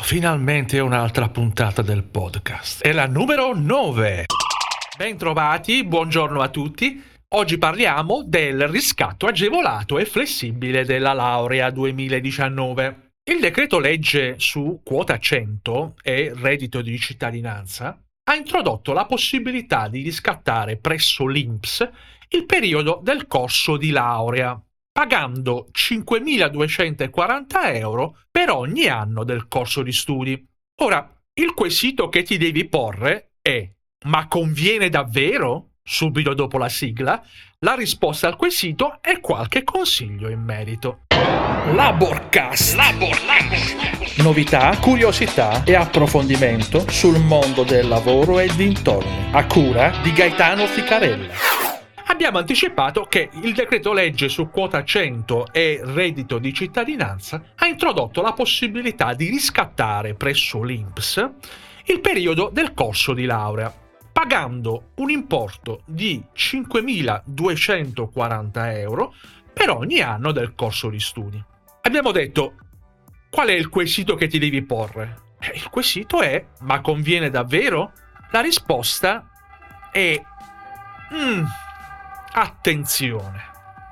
finalmente un'altra puntata del podcast. È la numero 9. Bentrovati, buongiorno a tutti. Oggi parliamo del riscatto agevolato e flessibile della laurea 2019. Il decreto legge su quota 100 e reddito di cittadinanza ha introdotto la possibilità di riscattare presso l'INPS il periodo del corso di laurea, pagando 5.240 euro per ogni anno del corso di studi. Ora, il quesito che ti devi porre è: ma conviene davvero? Subito dopo la sigla, la risposta al quesito e qualche consiglio in merito. Laborcast. Novità, curiosità e approfondimento sul mondo del lavoro e dintorni, a cura di Gaetano Ficarella. Abbiamo anticipato che il decreto legge su quota 100 e reddito di cittadinanza ha introdotto la possibilità di riscattare presso l'INPS il periodo del corso di laurea, pagando un importo di 5.240 euro per ogni anno del corso di studi. Abbiamo detto: qual è il quesito che ti devi porre? Il quesito è: ma conviene davvero? La risposta è: attenzione,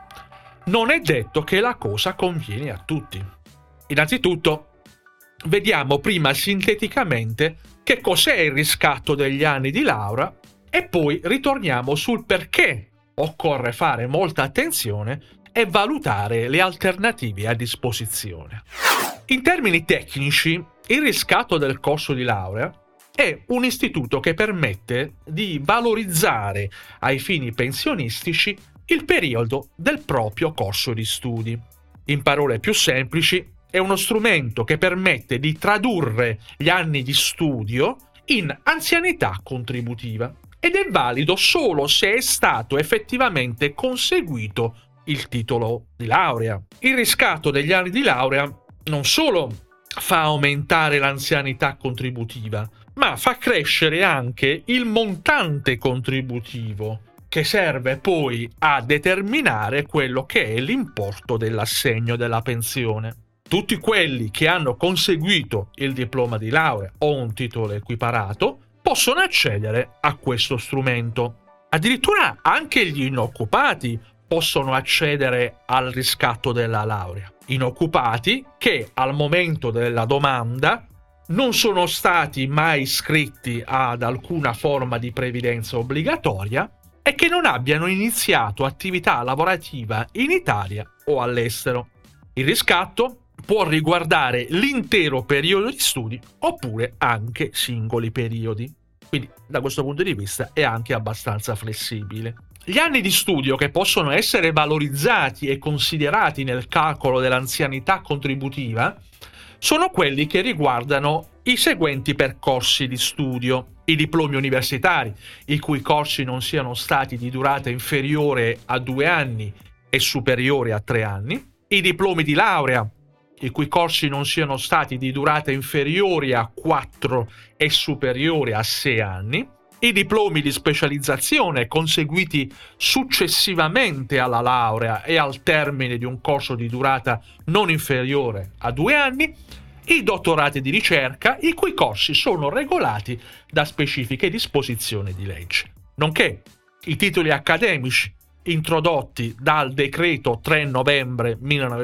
non è detto che la cosa conviene a tutti. Innanzitutto, vediamo prima sinteticamente che cos'è il riscatto degli anni di laurea e poi ritorniamo sul perché occorre fare molta attenzione e valutare le alternative a disposizione. In termini tecnici, il riscatto del corso di laurea è un istituto che permette di valorizzare ai fini pensionistici il periodo del proprio corso di studi. In parole più semplici, è uno strumento che permette di tradurre gli anni di studio in anzianità contributiva ed è valido solo se è stato effettivamente conseguito il titolo di laurea. Il riscatto degli anni di laurea non solo fa aumentare l'anzianità contributiva, ma fa crescere anche il montante contributivo, che serve poi a determinare quello che è l'importo dell'assegno della pensione. Tutti quelli che hanno conseguito il diploma di laurea o un titolo equiparato possono accedere a questo strumento. Addirittura anche gli inoccupati possono accedere al riscatto della laurea. Inoccupati che al momento della domanda non sono stati mai iscritti ad alcuna forma di previdenza obbligatoria e che non abbiano iniziato attività lavorativa in Italia o all'estero. Il riscatto può riguardare l'intero periodo di studi oppure anche singoli periodi. Quindi da questo punto di vista è anche abbastanza flessibile. Gli anni di studio che possono essere valorizzati e considerati nel calcolo dell'anzianità contributiva sono quelli che riguardano i seguenti percorsi di studio: i diplomi universitari, i cui corsi non siano stati di durata inferiore a 2 anni e superiore a 3 anni, i diplomi di laurea, i cui corsi non siano stati di durata inferiore a 4 e superiore a 6 anni, i diplomi di specializzazione conseguiti successivamente alla laurea e al termine di un corso di durata non inferiore a 2 anni, i dottorati di ricerca, i cui corsi sono regolati da specifiche disposizioni di legge, nonché i titoli accademici introdotti dal decreto 3 novembre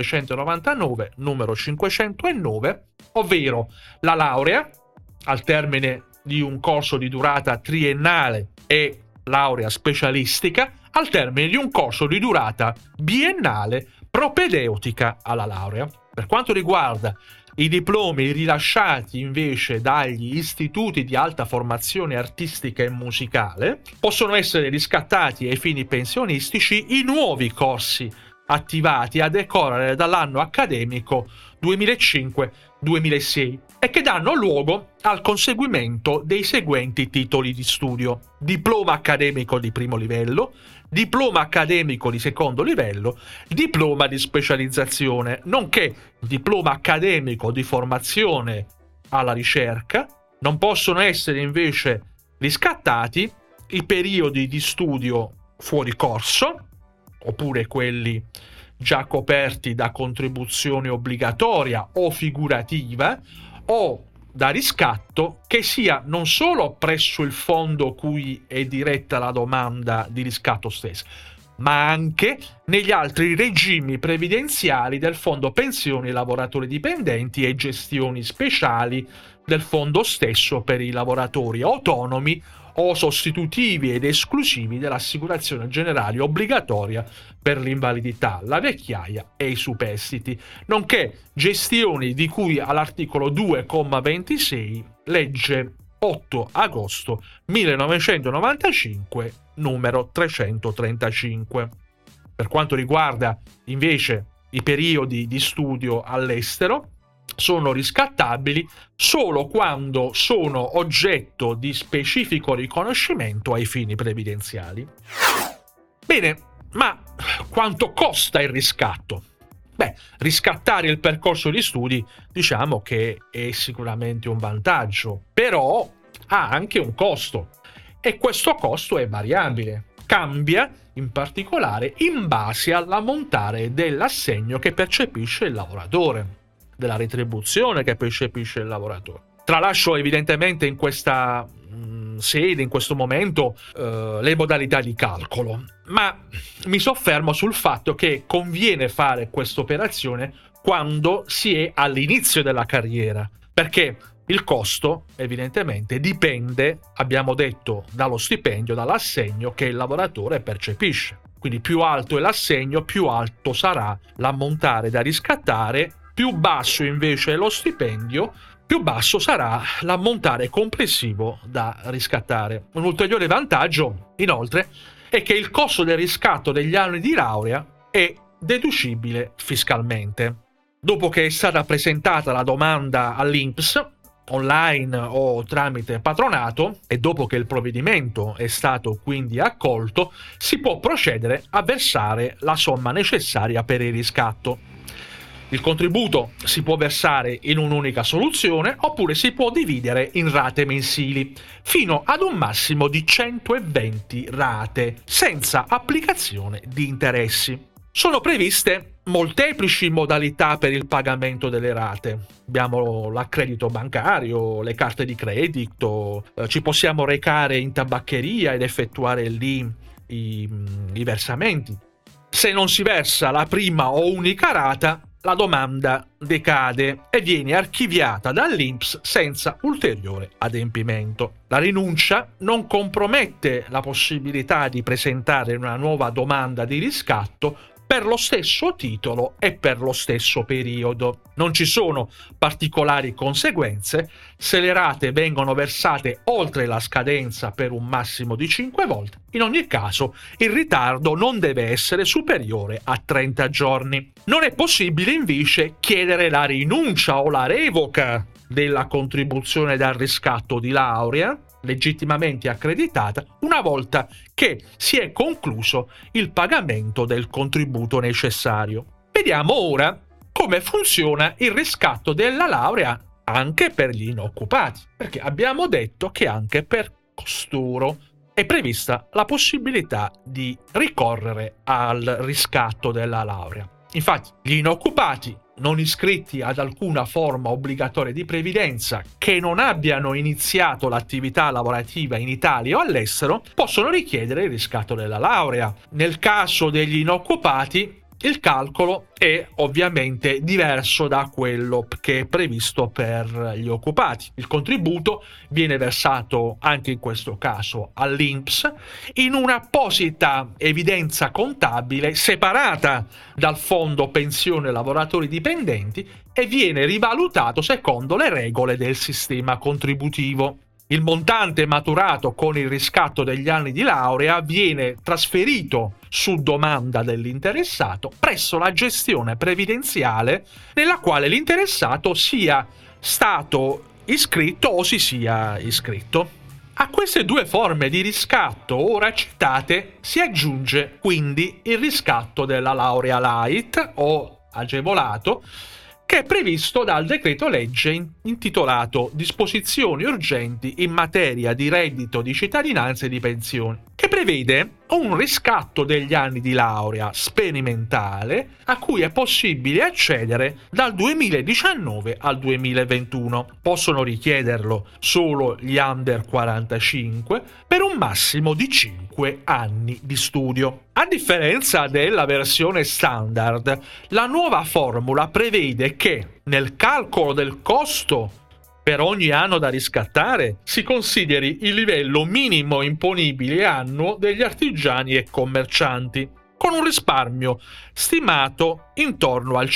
1999 numero 509, ovvero la laurea al termine di un corso di durata triennale e laurea specialistica al termine di un corso di durata biennale propedeutica alla laurea. Per quanto riguarda i diplomi rilasciati invece dagli istituti di alta formazione artistica e musicale, possono essere riscattati ai fini pensionistici i nuovi corsi attivati a decorrere dall'anno accademico 2005-2006 e che danno luogo al conseguimento dei seguenti titoli di studio: diploma accademico di primo livello, diploma accademico di secondo livello, diploma di specializzazione, nonché diploma accademico di formazione alla ricerca. Non possono essere invece riscattati i periodi di studio fuori corso, oppure quelli già coperti da contribuzione obbligatoria o figurativa, o da riscatto che sia non solo presso il fondo cui è diretta la domanda di riscatto stessa, ma anche negli altri regimi previdenziali del fondo pensioni lavoratori dipendenti e gestioni speciali del fondo stesso per i lavoratori autonomi o sostitutivi ed esclusivi dell'assicurazione generale obbligatoria per l'invalidità, la vecchiaia e i superstiti, nonché gestioni di cui all'articolo 2,26 legge 8 agosto 1995 numero 335. Per quanto riguarda invece i periodi di studio all'estero, sono riscattabili solo quando sono oggetto di specifico riconoscimento ai fini previdenziali. Bene, ma quanto costa il riscatto? Riscattare il percorso di studi diciamo che è sicuramente un vantaggio, però ha anche un costo e questo costo è variabile. Cambia in particolare in base all'ammontare dell'assegno che percepisce il lavoratore, della retribuzione che percepisce il lavoratore. Tralascio evidentemente in questa sede, in questo momento, le modalità di calcolo, ma mi soffermo sul fatto che conviene fare questa operazione quando si è all'inizio della carriera, perché il costo evidentemente dipende, abbiamo detto, dallo stipendio, dall'assegno che il lavoratore percepisce. Quindi più alto è l'assegno, più alto sarà l'ammontare da riscattare, più basso invece è lo stipendio, più basso sarà l'ammontare complessivo da riscattare. Un ulteriore vantaggio, inoltre, è che il costo del riscatto degli anni di laurea è deducibile fiscalmente. Dopo che è stata presentata la domanda all'INPS, online o tramite patronato, e dopo che il provvedimento è stato quindi accolto, si può procedere a versare la somma necessaria per il riscatto. Il contributo si può versare in un'unica soluzione oppure si può dividere in rate mensili, fino ad un massimo di 120 rate, senza applicazione di interessi. Sono previste molteplici modalità per il pagamento delle rate. Abbiamo l'accredito bancario, le carte di credito, ci possiamo recare in tabaccheria ed effettuare lì i versamenti. Se non si versa la prima o unica rata, la domanda decade e viene archiviata dall'INPS senza ulteriore adempimento. La rinuncia non compromette la possibilità di presentare una nuova domanda di riscatto per lo stesso titolo e per lo stesso periodo. Non ci sono particolari conseguenze se le rate vengono versate oltre la scadenza per un massimo di 5 volte. In ogni caso, il ritardo non deve essere superiore a 30 giorni. Non è possibile invece chiedere la rinuncia o la revoca della contribuzione dal riscatto di laurea legittimamente accreditata una volta che si è concluso il pagamento del contributo necessario. Vediamo ora come funziona il riscatto della laurea anche per gli inoccupati, perché abbiamo detto che anche per costoro è prevista la possibilità di ricorrere al riscatto della laurea. Infatti, gli inoccupati non iscritti ad alcuna forma obbligatoria di previdenza che non abbiano iniziato l'attività lavorativa in Italia o all'estero possono richiedere il riscatto della laurea. Nel caso degli inoccupati, il calcolo è ovviamente diverso da quello che è previsto per gli occupati. Il contributo viene versato anche in questo caso all'INPS in un'apposita evidenza contabile separata dal fondo pensione lavoratori dipendenti e viene rivalutato secondo le regole del sistema contributivo. Il montante maturato con il riscatto degli anni di laurea viene trasferito su domanda dell'interessato presso la gestione previdenziale nella quale l'interessato sia stato iscritto o si sia iscritto. A queste due forme di riscatto ora citate si aggiunge quindi il riscatto della laurea light o agevolato, che è previsto dal decreto legge intitolato Disposizioni urgenti in materia di reddito di cittadinanza e di pensioni, che prevede un riscatto degli anni di laurea sperimentale a cui è possibile accedere dal 2019 al 2021. Possono richiederlo solo gli under 45 per un massimo di 5 anni di studio. A differenza della versione standard, la nuova formula prevede che nel calcolo del costo per ogni anno da riscattare si consideri il livello minimo imponibile annuo degli artigiani e commercianti, con un risparmio stimato intorno al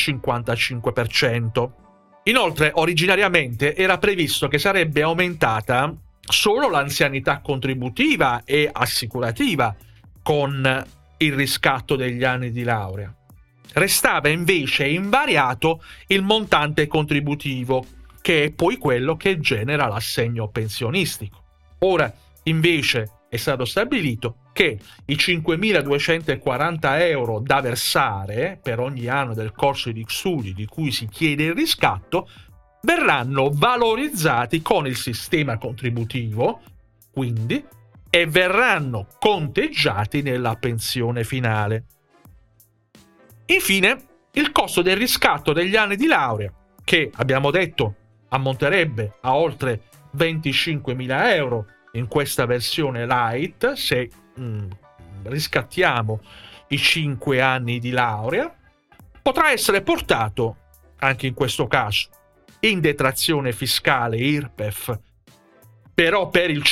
55%. Inoltre, originariamente era previsto che sarebbe aumentata solo l'anzianità contributiva e assicurativa con il riscatto degli anni di laurea. Restava invece invariato il montante contributivo, che è poi quello che genera l'assegno pensionistico. Ora, invece, è stato stabilito che i 5.240 euro da versare per ogni anno del corso di studi di cui si chiede il riscatto verranno valorizzati con il sistema contributivo, quindi, e verranno conteggiati nella pensione finale. Infine, il costo del riscatto degli anni di laurea, che abbiamo detto ammonterebbe a oltre 25.000 euro in questa versione light se riscattiamo i 5 anni di laurea, potrà essere portato anche in questo caso in detrazione fiscale IRPEF, però per il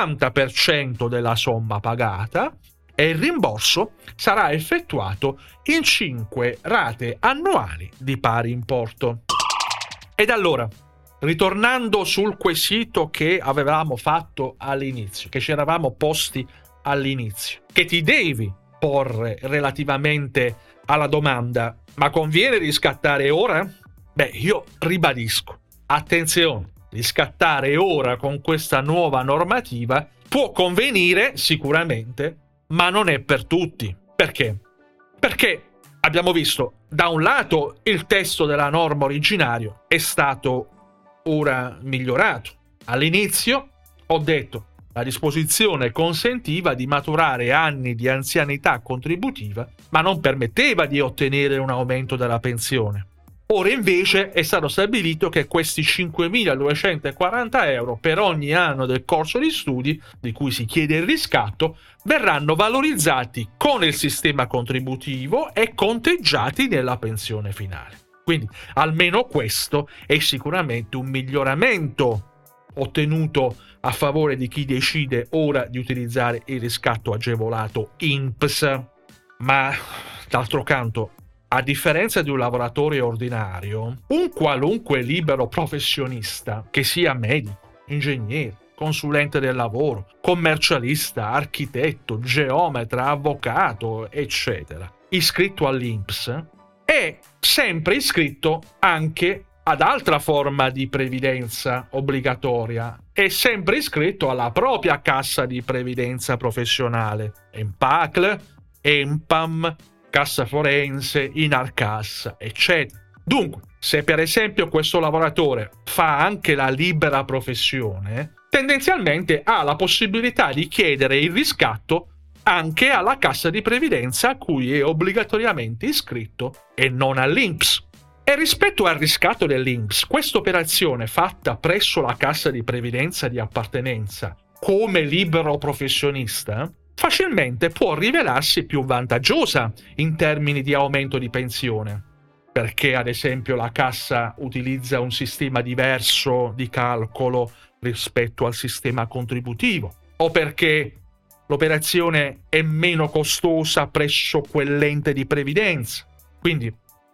50% della somma pagata, e il rimborso sarà effettuato in 5 rate annuali di pari importo. Ed allora, ritornando sul quesito che avevamo fatto all'inizio, che ci eravamo posti all'inizio, che ti devi porre relativamente alla domanda: ma conviene riscattare ora? Beh, io ribadisco, attenzione, riscattare ora con questa nuova normativa può convenire sicuramente, ma non è per tutti. Perché? Perché abbiamo visto, da un lato, il testo della norma originario è stato ora migliorato. All'inizio ho detto la disposizione consentiva di maturare anni di anzianità contributiva, ma non permetteva di ottenere un aumento della pensione. Ora invece è stato stabilito che questi 5.240 euro per ogni anno del corso di studi di cui si chiede il riscatto verranno valorizzati con il sistema contributivo e conteggiati nella pensione finale. Quindi almeno questo è sicuramente un miglioramento ottenuto a favore di chi decide ora di utilizzare il riscatto agevolato INPS. Ma d'altro canto, a differenza di un lavoratore ordinario, un qualunque libero professionista, che sia medico, ingegnere, consulente del lavoro, commercialista, architetto, geometra, avvocato, eccetera, iscritto all'INPS, è sempre iscritto anche ad altra forma di previdenza obbligatoria, è sempre iscritto alla propria cassa di previdenza professionale, ENPACL, ENPAM, Cassa Forense, Inarcassa, eccetera. Dunque, se per esempio questo lavoratore fa anche la libera professione, tendenzialmente ha la possibilità di chiedere il riscatto anche alla cassa di previdenza a cui è obbligatoriamente iscritto e non all'INPS. E rispetto al riscatto dell'INPS, questa operazione fatta presso la cassa di previdenza di appartenenza come libero professionista facilmente può rivelarsi più vantaggiosa in termini di aumento di pensione, perché ad esempio la cassa utilizza un sistema diverso di calcolo rispetto al sistema contributivo, o perché l'operazione è meno costosa presso quell'ente di previdenza. Quindi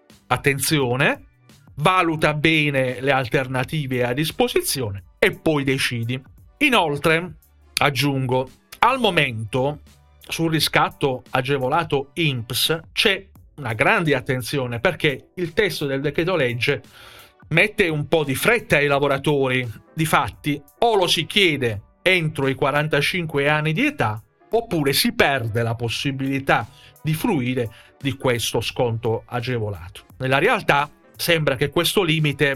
attenzione, valuta bene le alternative a disposizione e poi decidi. Inoltre, aggiungo, al momento sul riscatto agevolato INPS c'è una grande attenzione, perché il testo del decreto legge mette un po' di fretta ai lavoratori. Difatti, o lo si chiede entro i 45 anni di età, oppure si perde la possibilità di fruire di questo sconto agevolato. Nella realtà sembra che questo limite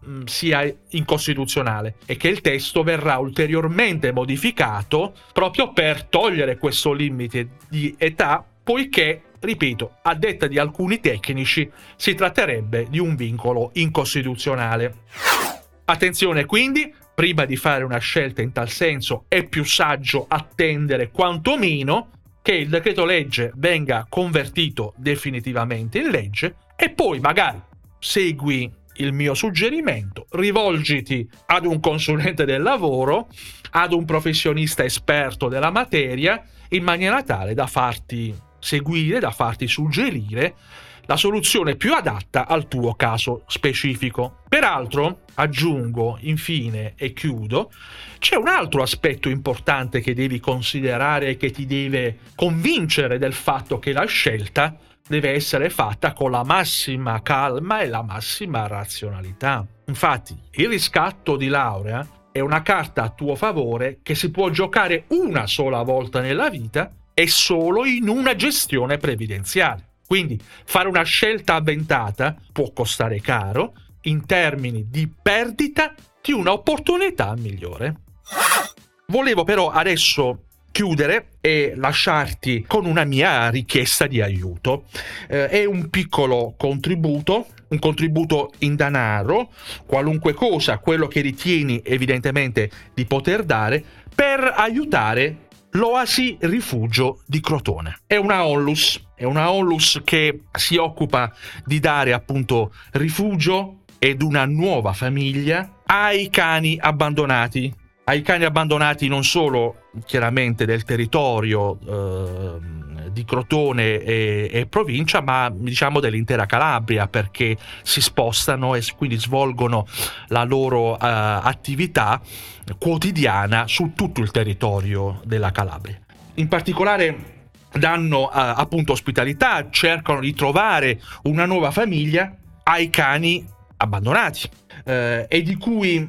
sia incostituzionale e che il testo verrà ulteriormente modificato proprio per togliere questo limite di età, poiché, ripeto, a detta di alcuni tecnici si tratterebbe di un vincolo incostituzionale. Attenzione quindi, prima di fare una scelta in tal senso è più saggio attendere quantomeno che il decreto legge venga convertito definitivamente in legge e poi magari segui il mio suggerimento, rivolgiti ad un consulente del lavoro, ad un professionista esperto della materia, in maniera tale da farti seguire, da farti suggerire la soluzione più adatta al tuo caso specifico. Peraltro, aggiungo infine e chiudo, c'è un altro aspetto importante che devi considerare e che ti deve convincere del fatto che la scelta deve essere fatta con la massima calma e la massima razionalità. Infatti, il riscatto di laurea è una carta a tuo favore che si può giocare una sola volta nella vita e solo in una gestione previdenziale. Quindi fare una scelta avventata può costare caro in termini di perdita di un'opportunità migliore. Volevo però adesso chiudere e lasciarti con una mia richiesta di aiuto. È un piccolo contributo, un contributo in denaro, qualunque cosa, quello che ritieni evidentemente di poter dare, per aiutare l'Oasi Rifugio di Crotone. È una onlus che si occupa di dare appunto rifugio ed una nuova famiglia ai cani abbandonati non solo chiaramente del territorio di Crotone e provincia, ma diciamo dell'intera Calabria, perché si spostano e quindi svolgono la loro attività quotidiana su tutto il territorio della Calabria. In particolare danno appunto ospitalità, cercano di trovare una nuova famiglia ai cani abbandonati e di cui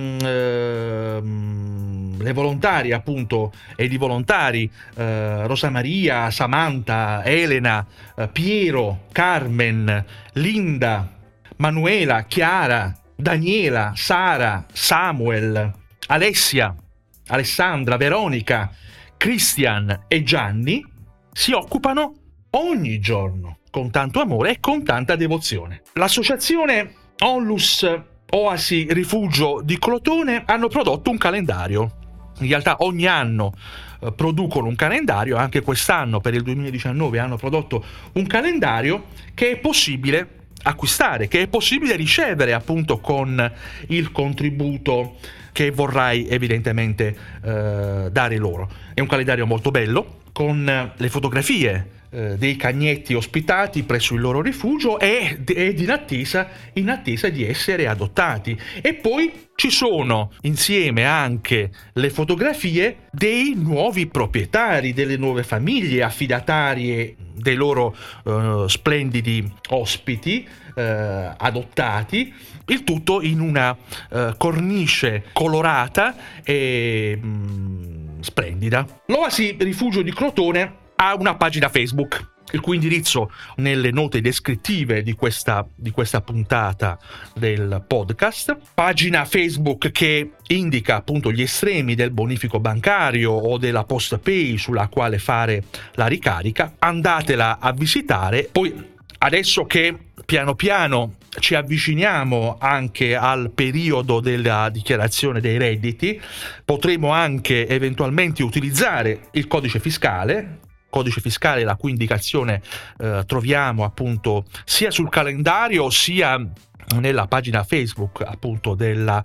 le volontarie appunto ed i volontari Rosa Maria, Samantha, Elena, Piero, Carmen, Linda, Manuela, Chiara, Daniela, Sara, Samuel, Alessia, Alessandra, Veronica, Christian e Gianni si occupano ogni giorno con tanto amore e con tanta devozione. L'associazione Onlus Oasi Rifugio di Crotone hanno prodotto un calendario. In realtà ogni anno producono un calendario, anche quest'anno per il 2019 hanno prodotto un calendario che è possibile acquistare, che è possibile ricevere appunto con il contributo che vorrai evidentemente dare loro. È un calendario molto bello con le fotografie dei cagnetti ospitati presso il loro rifugio ed in attesa di essere adottati. E poi ci sono insieme anche le fotografie dei nuovi proprietari, delle nuove famiglie affidatarie dei loro splendidi ospiti adottati, il tutto in una cornice colorata e splendida. L'Oasi Rifugio di Crotone ha una pagina Facebook, il cui indirizzo nelle note descrittive di questa puntata del podcast. Pagina Facebook che indica appunto gli estremi del bonifico bancario o della PostPay sulla quale fare la ricarica. Andatela a visitare. Poi adesso che piano piano ci avviciniamo anche al periodo della dichiarazione dei redditi, potremo anche eventualmente utilizzare il codice fiscale, la cui indicazione troviamo appunto sia sul calendario sia nella pagina Facebook appunto della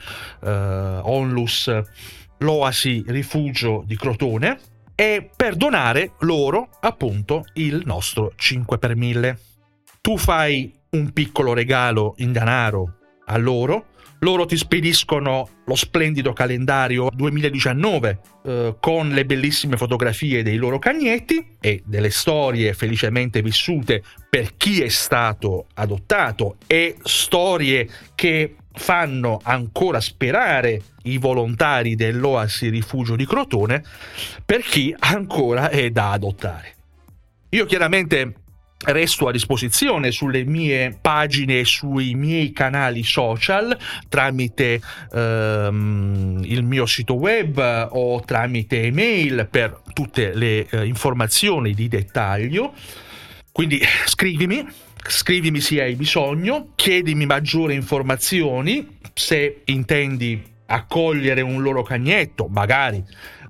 Onlus l'Oasi Rifugio di Crotone, e per donare loro appunto il nostro 5 per 1000. Tu fai un piccolo regalo in denaro a loro ti spediscono lo splendido calendario 2019 con le bellissime fotografie dei loro cagnetti e delle storie felicemente vissute per chi è stato adottato e storie che fanno ancora sperare i volontari dell'Oasi Rifugio di Crotone per chi ancora è da adottare. Io chiaramente resto a disposizione sulle mie pagine e sui miei canali social tramite il mio sito web o tramite email per tutte le informazioni di dettaglio. Quindi scrivimi se hai bisogno, chiedimi maggiori informazioni, se intendi accogliere un loro cagnetto, magari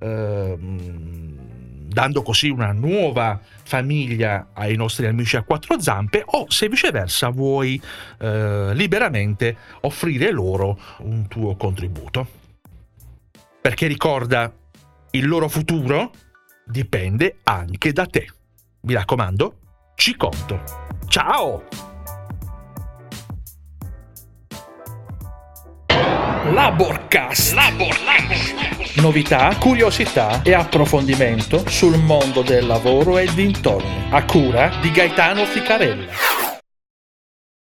dando così una nuova famiglia ai nostri amici a quattro zampe, o se viceversa vuoi liberamente offrire loro un tuo contributo. Perché ricorda, il loro futuro dipende anche da te. Mi raccomando, ci conto. Ciao! Laborcast. Novità, curiosità e approfondimento sul mondo del lavoro e dintorni, a cura di Gaetano Ficarella.